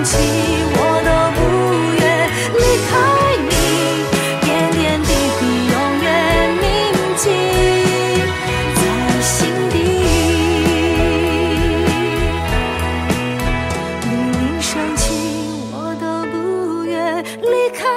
起，我都不愿离开你，点点滴滴永远铭记在心底。黎明升起，我都不愿离开